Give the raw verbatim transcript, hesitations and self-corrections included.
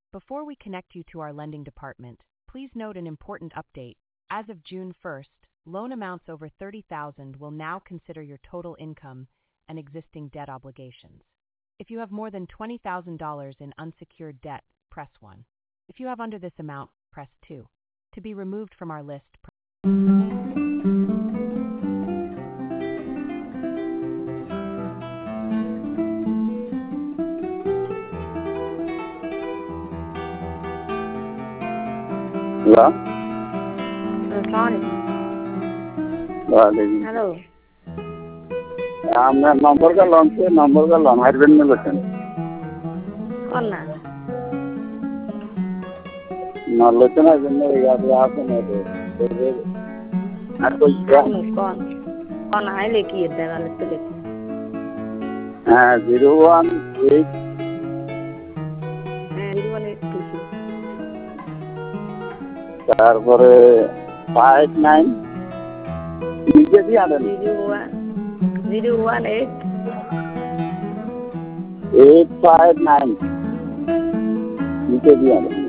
Before we connect you to our lending department, please note an important update. As of June first, loan amounts over thirty thousand dollars will now consider your total income and existing debt obligations. If you have more than twenty thousand dollars in unsecured debt, press one. If you have under this amount, press two. To be removed from our list, press Hello? Assalamualaikum. वालेकुम hello मैं number का loan से number का loan हाइडवेन में बचन कौन ना नलोचना जन्ने याद याद नहीं दे आपको कौन कौन कौन है लेकी है वाले से लेकी हाँ zero one eight zero one eight two তারপরে फाइव नाइन नीचे भी आना zero one zero one eight eight five nine नीचे भी आना